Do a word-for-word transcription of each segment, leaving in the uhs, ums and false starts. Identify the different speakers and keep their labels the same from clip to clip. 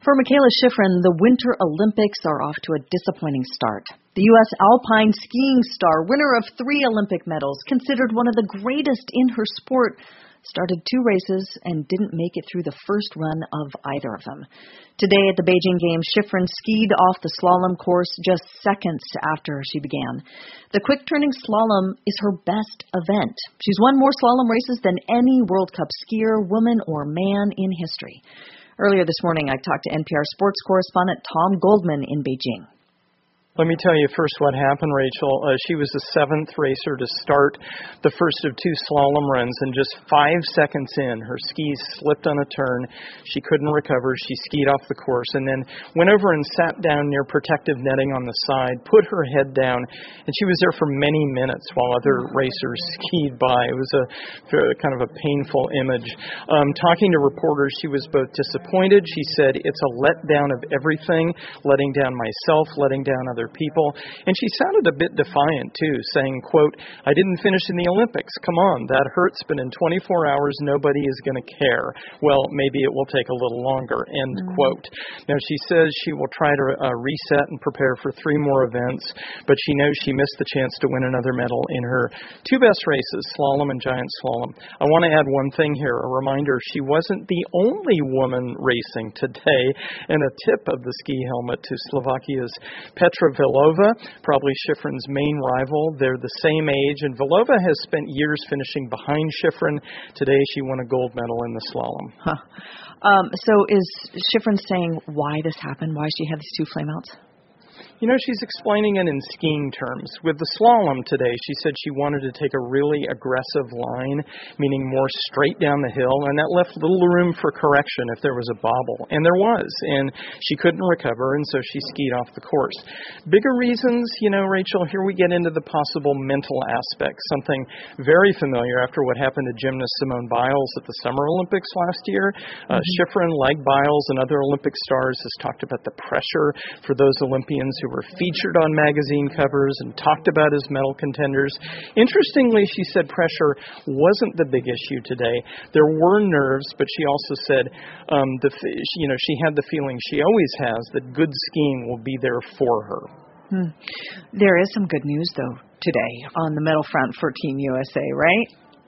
Speaker 1: For Mikaela Shiffrin, the Winter Olympics are off to a disappointing start. The U S alpine skiing star, winner of three Olympic medals, considered one of the greatest in her sport, started two races and didn't make it through the first run of either of them. Today at the Beijing Games, Shiffrin skied off the slalom course just seconds after she began. The quick-turning slalom is her best event. She's won more slalom races than any World Cup skier, woman or man, in history. Earlier this morning, I talked to N P R sports correspondent Tom Goldman in Beijing.
Speaker 2: Let me tell you first what happened, Rachel. Uh, she was the seventh racer to start the first of two slalom runs, and just five seconds in, her skis slipped on a turn. She couldn't recover. She skied off the course and then went over and sat down near protective netting on the side, put her head down, and she was there for many minutes while other racers skied by. It was a, a kind of a painful image. Um, talking to reporters, she was both disappointed. She said, "It's a letdown of everything, letting down myself, letting down other people." And she sounded a bit defiant, too, saying, quote, "I didn't finish in the Olympics. Come on, that hurts, but in twenty-four hours, nobody is going to care. Well, maybe it will take a little longer," end mm-hmm. quote. Now, she says she will try to uh, reset and prepare for three more events, but she knows she missed the chance to win another medal in her two best races, slalom and giant slalom. I want to add one thing here, a reminder. She wasn't the only woman racing today, and a tip of the ski helmet to Slovakia's Petra Vlhova, probably Shiffrin's main rival. They're the same age, and Vlhova has spent years finishing behind Shiffrin. Today she won a gold medal in the slalom.
Speaker 1: Huh. Um, so is Shiffrin saying why this happened, why she had these two flameouts?
Speaker 2: You know, she's explaining it in skiing terms. With the slalom today, she said she wanted to take a really aggressive line, meaning more straight down the hill, and that left little room for correction if there was a bobble. And there was, and she couldn't recover, and so she skied off the course. Bigger reasons, you know, Rachel, here we get into the possible mental aspect, something very familiar after what happened to gymnast Simone Biles at the Summer Olympics last year. Uh, mm-hmm. Shiffrin, like Biles and other Olympic stars, has talked about the pressure for those Olympians who were featured on magazine covers and talked about as medal contenders. Interestingly, she said pressure wasn't the big issue today. There were nerves, but she also said, um, the, you know, she had the feeling she always has that good skiing will be there for her.
Speaker 1: Hmm. There is some good news, though, today on the medal front for Team U S A, right?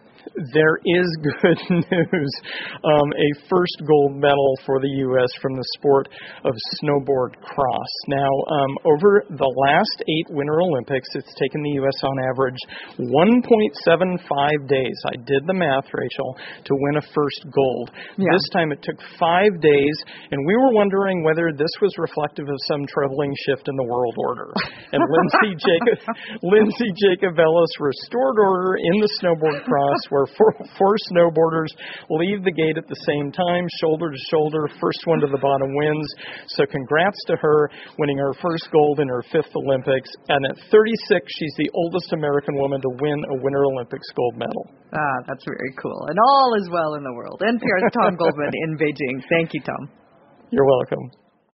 Speaker 2: There is good news. Um, a first gold medal for the U S from the sport of snowboard cross. Now, um, over the last eight Winter Olympics, it's taken the U S on average one point seven five days. I did the math, Rachel, to win a first gold. Yeah. This time it took five days, and we were wondering whether this was reflective of some troubling shift in the world order. And Lindsay Jacob, Lindsay Jacobellis restored order in the snowboard cross, where four, four snowboarders leave the gate at the same time, shoulder to shoulder. First one to the bottom wins. So congrats to her, winning her first gold in her fifth Olympics. And at thirty-six, she's the oldest American woman to win a Winter Olympics gold medal.
Speaker 1: Ah, that's very cool. And all is well in the world. N P R's Tom Goldman in Beijing. Thank you, Tom.
Speaker 2: You're welcome.